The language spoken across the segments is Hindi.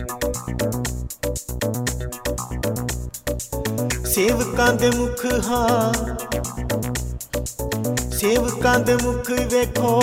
सेवकां दे मुख हाँ, सेवकां दे मुख वेखो,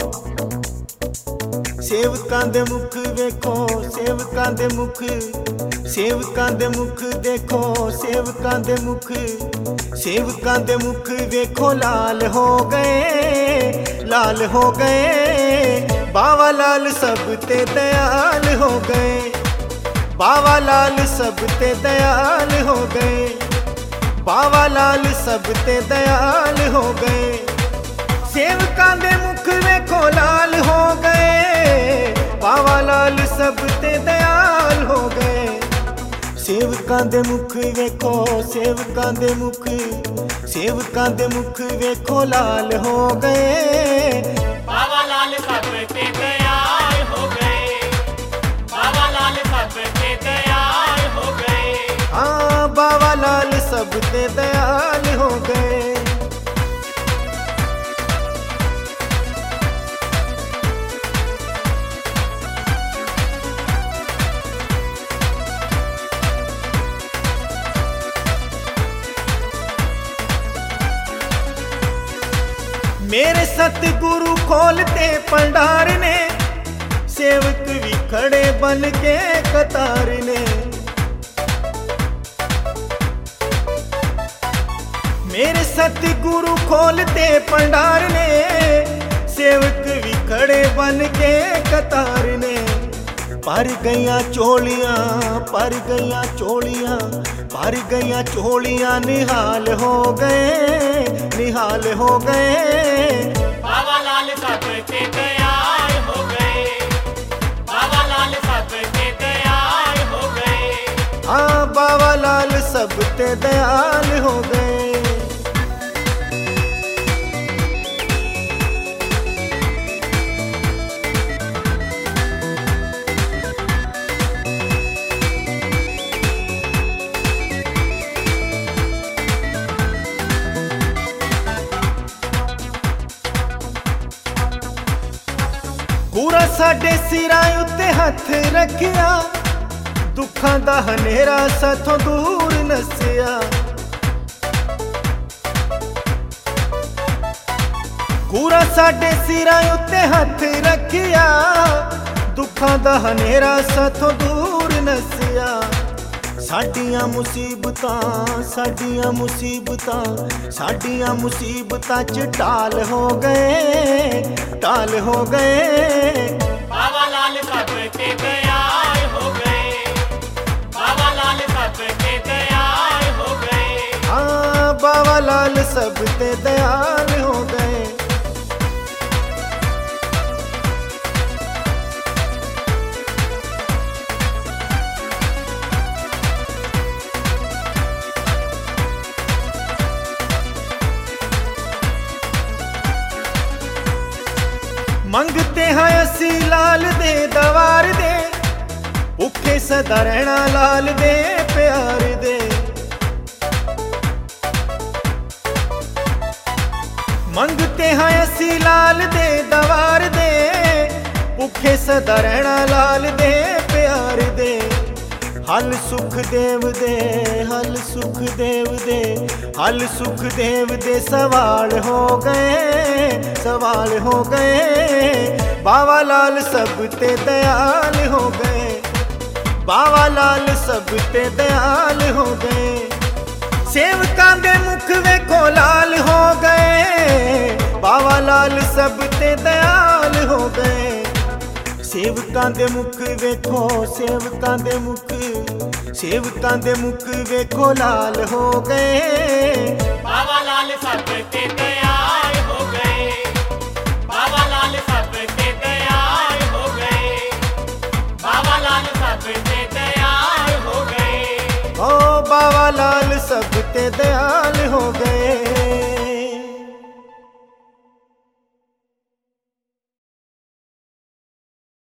सेवकां दे मुख वेखो, सेवकां दे मुख, सेवकां दे मुख देखो, सेवकां दे मुख, सेवकां दे मुख वेखो लाल हो गए, लाल हो गए। बावा लाल सब ते दयाल हो गए, बावा लाल सब ते दयाल हो गए, बावा लाल सब ते दयाल हो गए। सेवकां दे मुख वेखो लाल हो गए, बावा लाल सब ते दयाल हो गए। सेवकां दे मुख वेखो, सेवकां दे मुख, सेवकां दे मुख वेखो लाल हो गए। बाबा लाल सब ते दयाल हो गए, बाबा लाल सब ते दयाल हो गए। हाँ बाबा लाल सब ते दयाल हो गए। मेरे सतगुरु खोलते भंडार ने, सेवक भी खड़े बन के कतार ने। मेरे सतगुरु खोलते भंडार ने, सेवक भी खड़े बन के कतार ने। पर गईयां चोलियां, पर गईयां चोलियां, पर गईयां चोलियां निहाल हो गए, निहाल हो गए। बाबा लाल सब ते दयाल हो गए, बाबा लाल सब ते दयाल हो गए। हाँ बाबा लाल सब ते दयाल हो गए। पूरा साडे सिरां उत्ते हथ रखिया, दुखां दा हनेरा साथों दूर नसिया। पूरा साडे सिरां उत्ते हथ रखिया, दुखां दा हनेरा साथों दूर नसिया। साडियां मुसीबतां, साडियां मुसीबतां, साडियां मुसीबतां च टाल हो गए, टाल हो गए। बाबा लाल सब ते दयाल हो गए, बाबा लाल सब ते दयाल हो गए। हाँ बाबा लाल सब ते दयाल हो गए। मंगते हैं असी लाल दे दवार दे, भुखे सदा रहना लाल दे प्यार दे। मंगते हैं असी लाल दे दवार दे, भुखे सदा रहना लाल दे प्यार दे। हल सुख देव दे, हल सुख देव दे, हल सुख देव दे सवाल हो गए, सवाल हो गए। बाबा लाल सब ते दयाल हो गए, बाबा लाल सब ते दयाल हो गए। सेवकां दे मुख वेखो लाल हो गए, बाबा लाल सब ते दयाल हो गए। सेवकां दे मुख वेखो, सेवकां दे मुख, सेवकां दे मुख वेखो लाल हो गए। बाबा लाल सब ते दयाल हो गए, बाबा लाल सब ते दयाल हो गए, बाबा लाल सब ते दयाल हो गए। ओ बाबा लाल सब ते दयाल हो गए।